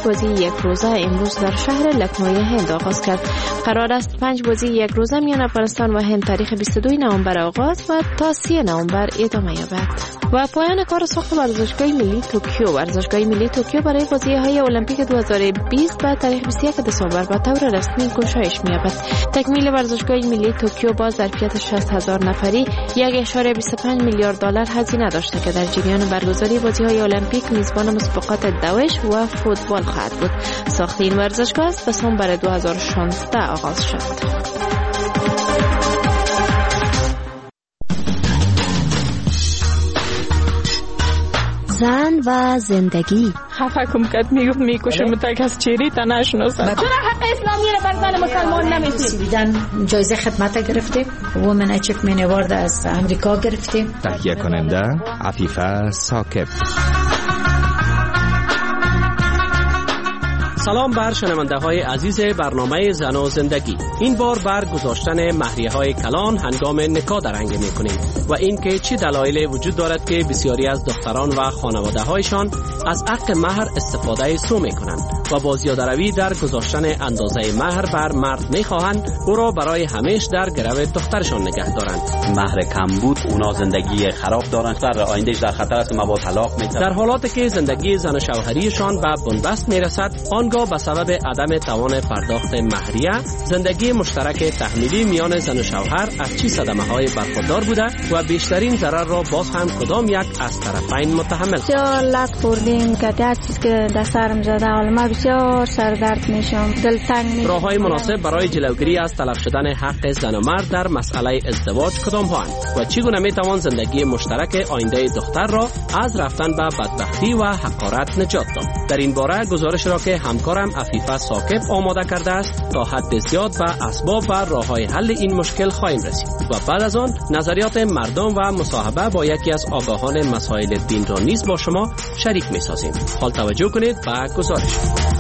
بازی یک روزه امروز در شهر لکنوی هند آغاز کرد. قرار است 5 بازی یک روزه میان افغانستان و هند تاریخ 22 نوامبر آغاز و تا 3 نوامبر ادامه یابد. و پایان کار ساخت ورزشگاه ملی توکیو. ورزشگاه ملی توکیو برای بازی‌های المپیک 2020 به تاریخ 21 دسامبر به طور رسمی گشایش می‌یابد. تکمیل ورزشگاه ملی توکیو با ظرفیت 60,000 نفری 1.25 میلیارد دلار هزینه داشته که در جریان برگزاری بازی‌های المپیک میزبان مسابقات دوش و فوتبال خواهد بود. ساخت این ورزشگاه از دسامبر 2016 آغاز شد. زن و زندگی. خفه کم کد میکشه متک از چیری تا نشناسم. چرا حق اسلامی رو بر زن مسلمان نمیدید؟ دیدن جایزه خدمت گرفتیم. وومن اچیومنت اوارد از امریکا گرفتیم. تهیه کننده عفیفه ثاقب. سلام بر شنونده های عزیز برنامه زن و زندگی. این بار بر گذاشتن مهریه های کلان هنگام نکاح درنگ می کنیم و این که چه دلایلی وجود دارد که بسیاری از دختران و خانواده هایشان از حق مهر استفاده سو می کنند و با زیاده روی در گذاشتن اندازه مهر بر مرد می خواهند او را برای همیشه در گرو دخترشان نگه دارند. مهر کم بود اونا زندگی خراب دارند، در آیندهش در خطر است که ما با طلاق می. در حالاتی که زندگی زن و شوهریشان به بنبست می رسد، آنگاه به سبب عدم توان پرداخت مهریه زندگی مشترک تحمیلی میان زن و شوهر از چه صدمه‌های برخوردار بوده و بیشترین ضرر را باز هم کدام یک از طرفین متحمل؟ بسیار لط خوردیم که هر چیز که در سرم زده حالا بسیار سردرد میشم، دلتنگ میشم. راه‌های مناسب برای جلوگیری از تلف شدن حق زن و مرد در مسئله ازدواج کدام هاند و چگونه میتوان زندگی مشترک آینده دختر را از رفتن به بدبختی و حقارت نجات داد؟ در این باره گزارش را که همکارم عفیفه ثاقب آماده کرده است تا حد زیاد به اسباب و راه‌های حل این مشکل خواهیم رسید و بعد از آن نظریات مردم و مصاحبه با یکی از آگاهان مسائل دین را نیز با شما شریک می‌سازیم. حال توجه کنید به گزارش.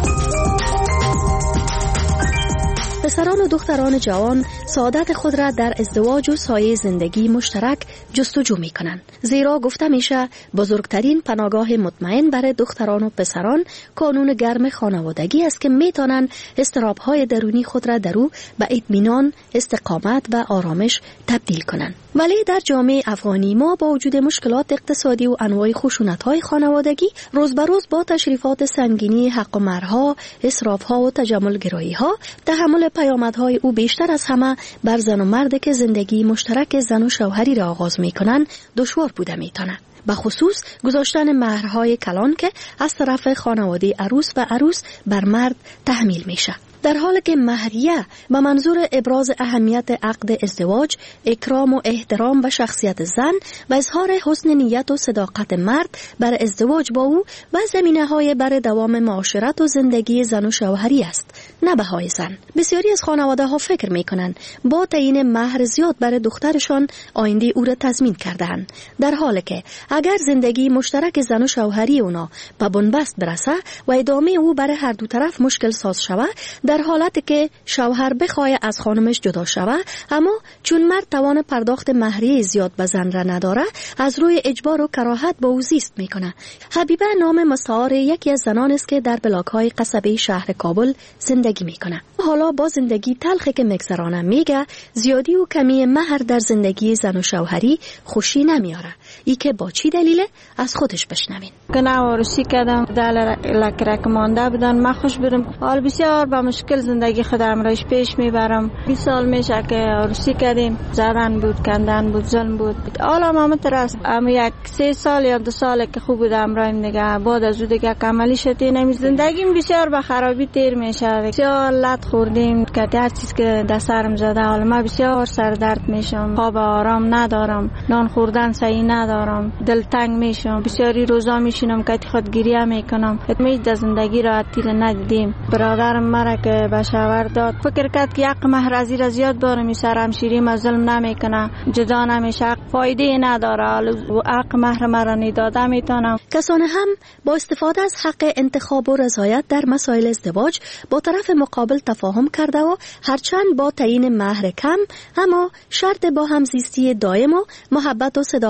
پسران و دختران جوان سعادت خود را در ازدواج و سایه زندگی مشترک جستجو می کنند. زیرا گفته میشه بزرگترین پناهگاه مطمئن برای دختران و پسران کانون گرم خانوادگی است که می توانند اضطراب‌های درونی خود را در او به اطمینان، استقامت و آرامش تبدیل کنند. ولی در جامعه افغانی ما با وجود مشکلات اقتصادی و انواع خشونت‌های خانوادگی روز به روز با تشریفات سنگینی حق و مهرها، اسراف‌ها و تجمل‌گرایی‌ها تحمل پیامدهای او بیشتر از همه بر زن و مرد که زندگی مشترک زن و شوهری را آغاز می‌کنند دشوار بوده می‌تواند. به خصوص گذاشتن مهرهای کلان که از طرف خانواده عروس و عروس بر مرد تحمیل میشه. در حالی که مهریه به منظور ابراز اهمیت عقد ازدواج، اکرام و احترام به شخصیت زن و اظهار حسن نیت و صداقت مرد بر ازدواج با او و زمینه‌های بر دوام معاشرت و زندگی زن و شوهری است، نه بهای زن. بسیاری از خانواده‌ها فکر می‌کنند با تعیین مهر زیاد برای دخترشان آینده او را تضمین کرده‌اند، در حالی که اگر زندگی مشترک زن و شوهری اونا به بنبست برسه و ادامه او برای هر دو طرف مشکل ساز شود، در حالتی که شوهر بخواه از خانمش جدا شود، اما چون مرد توان پرداخت مهریه زیاد به زن را نداره، از روی اجبار و کراهت با او زیست میکنه. حبیبه نام مستعار یکی از زنان است که در بلاک‌های قصبه شهر کابل زندگی میکنه. حالا با زندگی تلخی که میگذرانه میگه زیادی و کمی مهر در زندگی زن و شوهری خوشی نمیاره. ای که با چی دلیله از خودش بشنوین. کنه عروسی کردم دل لکرک مانده بودن، من خوش برم حال بسیار با مشکل زندگی خودم رایش پیش میبرم. 20 سال میشه که عروسی کردیم، زدن بود، کندن بود، ظلم بود. حالا ما ترس اما یک 3 سال یا 2 سال که خوب بودم رایم دیگه بعد از اون دیگه کاملی شدی نمی زندگیم بسیار به خرابی تیر میشه. بسیار لط خوردیم که هر چیز که در سرم زده حالا ما بسیار سردرد میشم، خواب آرام ندارم، نان خوردن صحیح ندارم، دلتنگ میشم، بسیاری روزا میشینم که خود گریه میکنم. هیچ در زندگی را تیر ندیدیم. برادرم مرا که به شوهر داد فکر کرد که حق مهر از زیر زیاد داره میسرم، شیریم از ظلم نمیکنه، جدا نمیشه، فایده نداره، و حق مهر مرا نداده میتونم. کسانه هم با استفاده از حق انتخاب و رضایت در مسائل ازدواج با طرف مقابل تفاهم کرده و هرچند با تعیین مهر کم اما شرط با همزیستی دائم و محبت و صداقت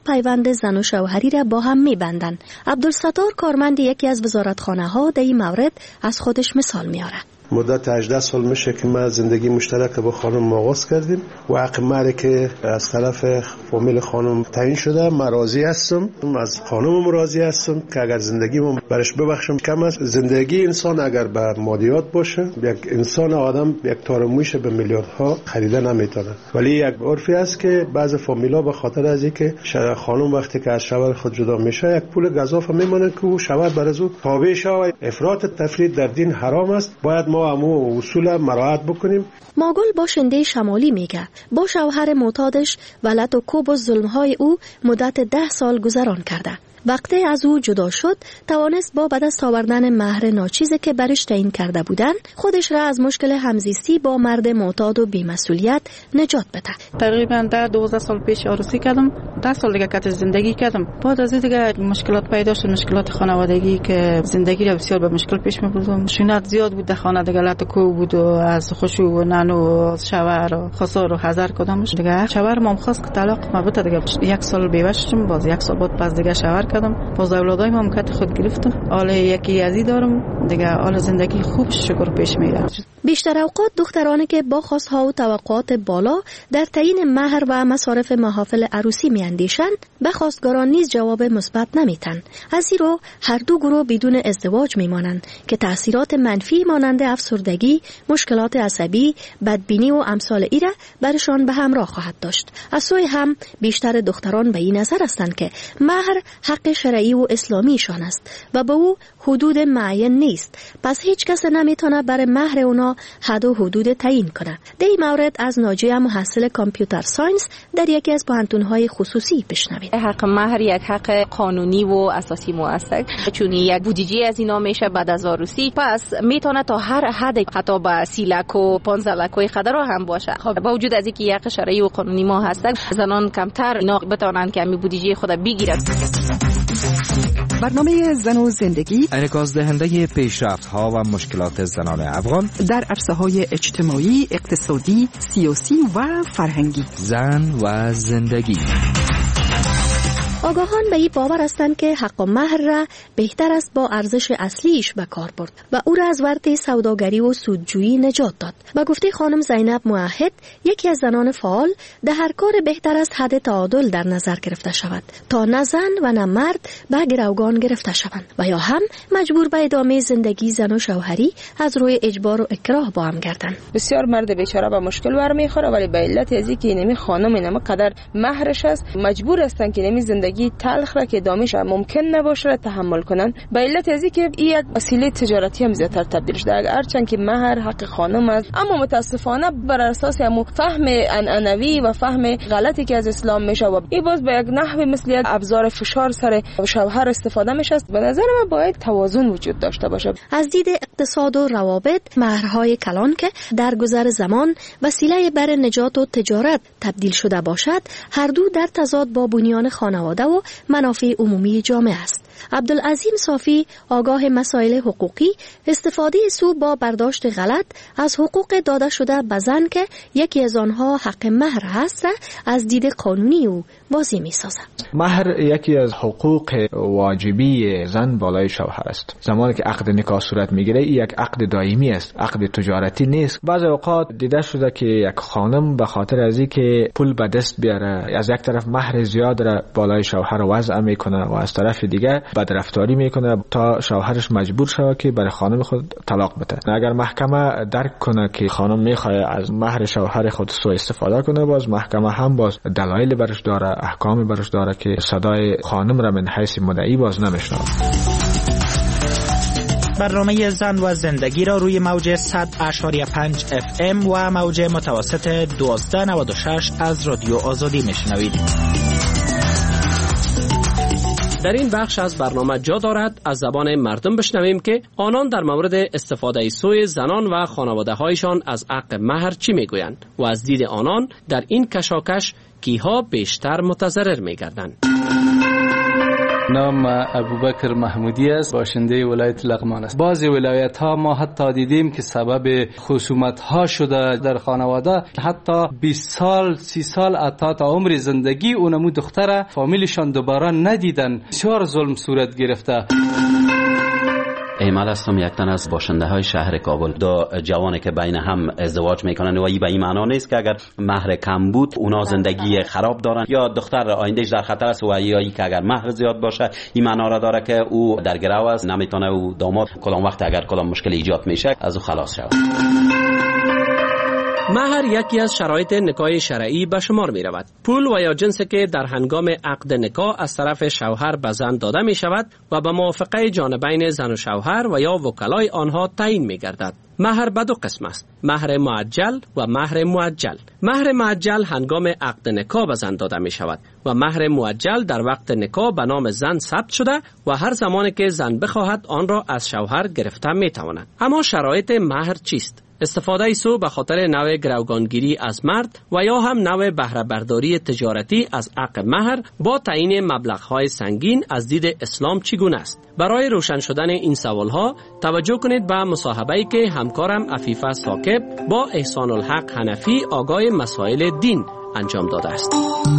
پیوند زن و شوهری را با هم می‌بندند. عبدالستار کارمند یکی از وزارتخانه‌ها در این مورد از خودش مثال میاره. مدت 18 سال میشه که ما زندگی مشترک با خانم آغاز کردیم و حق مهری که از طرف فامیل خانم تعیین شده ما راضی هستم، از خانم راضی هستم که اگر زندگی ما برش ببخشم کم است. زندگی انسان اگر به مادیات باشه، یک انسان آدم یک تارمویش به میلیاردها خریده نمیتونه، ولی یک عرفی است که بعض فامیلا به خاطر از اینکه خانم وقتی که از شوهر خود جدا میشه یک پول گزاف میمونه که او شوهر بر از او تابع شه. افراط تفرید در دین حرام است، باید ما همو اصول مراعات بکنیم. ماگل باشنده شمالی میگه با شوهر معتادش ولد و کوب و ظلمهای او مدت 10 سال گذران کرده. وقتی از او جدا شد توانست با به دست آوردن مهر ناچیزی که برش تعیین کرده بودن خودش را از مشکل همزیستی با مرد معتاد و بی‌مسئولیت نجات بده. تقریبا 12 سال پیش عروسی کردم، 10 سال دیگه کات زندگی کردم. بعد از دیگه مشکلات پیدا شد، مشکلات خانوادگی که زندگی را بسیار به مشکل پیش می‌بردم. شونات زیاد بود در خانه، دیگه لط کو بود و از خوشو و نانو و شوهر و خسار و هزار کدامش دیگه. شوهر ما خواست که طلاق ما بده دیگه. 1 سال بیوه شدم، باز 1 سال بعد دیگه شوهر باز اولادای ما مکت خود گرفتم. حال یکی ازی دارم دیگه، حال زندگی خوب شکر پیش میره. بیشتر اوقات دخترانی که با خواستها و توقعات بالا در تعیین مهر و مصارف محافل عروسی میاندیشند به خواستگاران نیز جواب مثبت نمیتن. از این رو هر دو گروه بدون ازدواج میمانند که تاثیرات منفی مانند افسردگی، مشکلات عصبی، بدبینی و امثال ایره برشان به همراه خواهد داشت. از سوی هم بیشتر دختران به این نظر هستند که مهر حق شرعی و اسلامیشان است و به او حدود معین نیست، پس هیچ کس نمیتونه برای مهر اونا حد و حدود تعیین کنه. در این مورد از ناجیه محصل کامپیوتر ساینس در یکی از پوهنتون‌های خصوصی بشنوید. حق مهر یک حق قانونی و اساسی مو است، چون یک بودجه از اینا میشه بعد از عروسی، پس میتونه تا هر حد حتی با 30 لک و 15 لک و خدر هم باشه. خب با وجود از اینکه یک حق شرعی و قانونی ما هست، زنان کمتر اینا بتونن که می بودجه خود بگیرن. برنامه زن و زندگی انعکاس دهنده پیشرفت‌ها و مشکلات زنان افغان در عرصه‌های اجتماعی، اقتصادی، سیاسی و فرهنگی. زن و زندگی. آگاهان به این باور هستند که حق و مهر را بهتر است با ارزش اصلیش به کار برد و او را از ورطه سوداگری و سودجویی نجات داد. به گفته خانم زینب موحد، یکی از زنان فعال، در هر کار بهتر است حد تعادل در نظر گرفته شود تا نه زن و نه مرد به گروگان گرفته شوند و یا هم مجبور به ادامه زندگی زن و شوهری از روی اجبار و اکراه با هم گردند. بسیار مرد بیچاره به مشکل برمیخوره، ولی به علت از اینکه نمی خانم نمی قدر مهرش است مجبور هستن که نمی زندگی تلخ را که دامش ممکن نباشه را تحمل کنن. به علت از اینکه این یک وسیله تجارتی هم زیاتر تبدیل شده، هرچند که مهر حق خانم است، اما متاسفانه بر اساس هم فهم انعنوی و فهم غلطی که از اسلام میشه و این باز به یک نحو مثل ابزار فشار سر شوهر استفاده میشه. به نظر من باید توازن وجود داشته باشه. از دید اقتصاد و روابط، مهرهای کلان که در گذر زمان وسیله بر نجات و تجارت تبدیل شده باشد، هر دو در تضاد با بنیان خانواده و منافع عمومی جامعه است. عبدالعظیم صافی، آگاه مسائل حقوقی، استفاده سو با برداشت غلط از حقوق داده شده به زن که یکی از آنها حق مهر هست از دید قانونی او واضح می سازد. مهر یکی از حقوق واجبی زن بالای شوهر است. زمانی که عقد نکاح صورت میگیره این یک عقد دائمی است، عقد تجارتی نیست. بعضی اوقات دیده شده که یک خانم به خاطر از اینکه پول به دست بیاره از یک طرف مهر زیاد را بالای شوهر وضع میکنه و از طرف دیگه بدرفتاری میکنه تا شوهرش مجبور شود که برای خانم خود طلاق بده. اگر محکمه درک کنه که خانم میخواد از مهر شوهر خود سوء استفاده کنه، باز محکمه هم باز دلایل برش داره، احکام برش داره که صدای خانم را من حیث مدعی باز نمیشنوه. برنامه زن و زندگی را روی موج 100.5 FM و موج متوسط 1296 از رادیو آزادی میشنوید. در این بخش از برنامه جا دارد از زبان مردم بشنویم که آنان در مورد استفاده سوی زنان و خانواده هایشان از حق مهر چی میگویند و از دید آنان در این کشاکش کیها بیشتر متضرر میگردند. نام ابوبکر محمودی است، باشنده ولایت لغمان است. بعضی ولایت ها ما حتی دیدیم که سبب خصومت ها شده در خانواده، حتی 20 سال 30 سال حتی تا عمر زندگی اونمو دختره فامیلشان دوباره ندیدن. بسیار ظلم صورت گرفته. ایمال هستم، یک تن از باشنده های شهر کابل. دو جوانی که بین هم ازدواج میکنن و این به این معنا نیست که اگر مهر کم بود اونا زندگی خراب دارن یا دختر آیندهش در خطر است، و یا که اگر مهر زیاد باشه این معنا را داره که او در گرو است، نمیتونه او داماد کدام وقت اگر کدام مشکل ایجاد میشه از او خلاص شود. مهر یکی از شرایط نکاح شرعی به شمار می رود. پول و یا جنسی که در هنگام عقد نکاح از طرف شوهر به زن داده می شود و به موافقه جانبین زن و شوهر و یا وکلای آنها تعیین می گردد. مهر به دو قسم است: مهر معجل و مهر مؤجل. مهر معجل هنگام عقد نکاح به زن داده می شود و مهر مؤجل در وقت نکاح به نام زن ثبت شده و هر زمانی که زن بخواهد آن را از شوهر گرفته می تواند. اما شرایط مهر چیست؟ استفاده سو به خاطر نوع گروگانگیری از مرد و یا هم نوع بهره برداری تجارتی از حق مهر با تعیین مبلغ‌های سنگین از دید اسلام چگونه است؟ برای روشن شدن این سوالها توجه کنید به مصاحبه‌ای که همکارم عفیفه ثاقب با احسان الحق حنفی آگاه مسائل دین انجام داده است.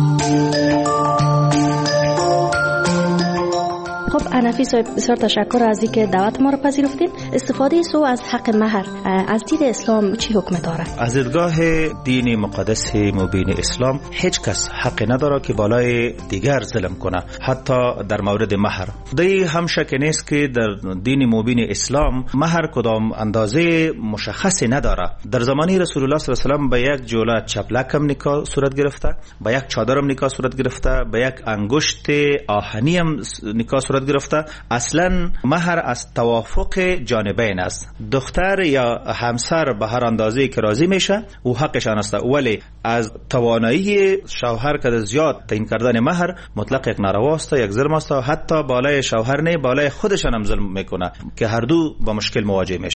خب حنفی صاحب، بسیار تشکر از اینکه دعوت ما را پذیرفتید. استفاده سو از حق مهر از دید اسلام چی حکم داره؟ از دیدگاه دین مقدس مبین اسلام هیچ کس حق نداره که بالای دیگر ظلم کنه، حتی در مورد مهر. دی هم شک نیست که در دین مبین اسلام مهر کدام اندازه مشخصی نداره. در زمانی رسول الله صلی الله علیه و آله به یک جوله چپلک هم نکاح صورت گرفته، به یک چادر هم نکاح صورت گرفته، به یک انگشت آهنی هم نکاح صورت گرفته. اصلا مهر از توافق جانبین است. دختر یا همسر به هر اندازه‌ای که راضی میشه او حقشان است، ولی از توانایی شوهر که زیاد تعیین کردن مهر مطلق یک ناروا است، یک ظلم است، حتی بالای شوهر نه بالای خودشان هم ظلم میکنه که هر دو با مشکل مواجه میشه.